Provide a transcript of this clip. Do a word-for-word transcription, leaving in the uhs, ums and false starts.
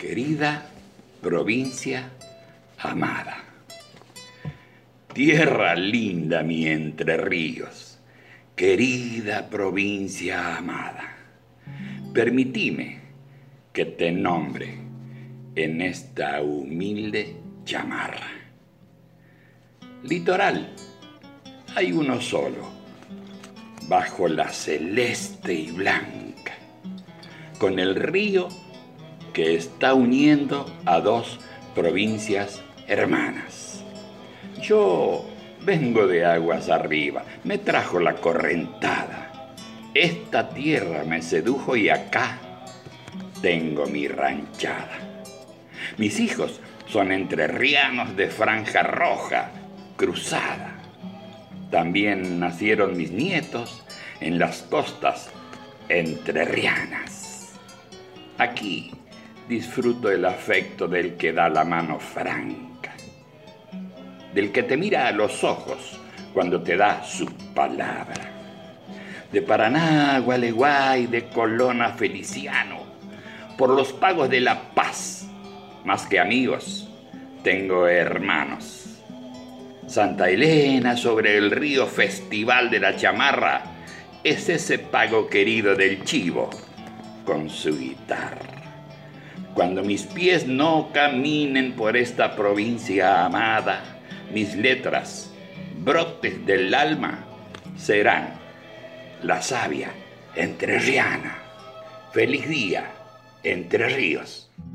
Querida provincia amada, tierra linda mi Entre Ríos, querida provincia amada, permitime que te nombre en esta humilde chamarra. Litoral, hay uno solo, bajo la celeste y blanca, con el río que está uniendo a dos provincias hermanas. Yo vengo de aguas arriba, me trajo la correntada. Esta tierra me sedujo y acá tengo mi ranchada. Mis hijos son entrerrianos de franja roja, cruzada. También nacieron mis nietos en las costas entrerrianas. Aquí disfruto el afecto del que da la mano franca, del que te mira a los ojos cuando te da su palabra. De Paraná a Gualeguay, de Colón a Feliciano, por los pagos de la paz, más que amigos, tengo hermanos. Santa Elena sobre el río Festival de la Chamarra es ese pago querido del chivo con su guitarra. Cuando mis pies no caminen por esta provincia amada, mis letras, brotes del alma, serán la savia entrerriana. Feliz día, Entre Ríos.